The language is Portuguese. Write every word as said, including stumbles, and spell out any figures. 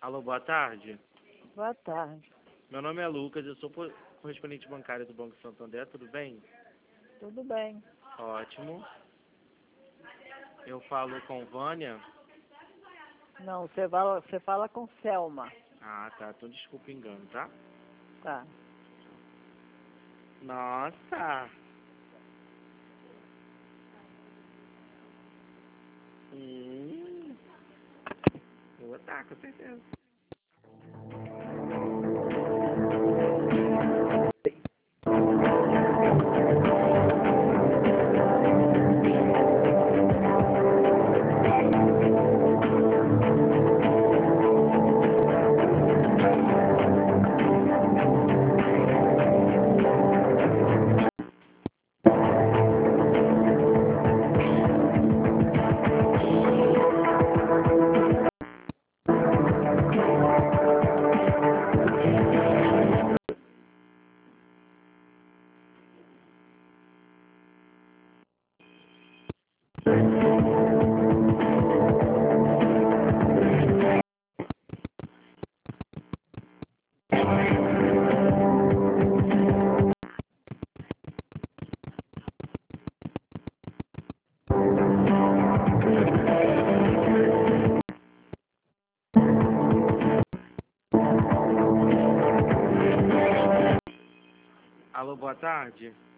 Alô, boa tarde. Boa tarde. Meu nome é Lucas, eu sou co- correspondente bancário do Banco Santander, tudo bem? Tudo bem. Ótimo. Eu falo com Vânia. Não, você fala, você fala com Selma. Ah, tá, então desculpa o engano, tá? Tá. Nossa! Hum. Vou botar, com certeza. Alô, boa tarde.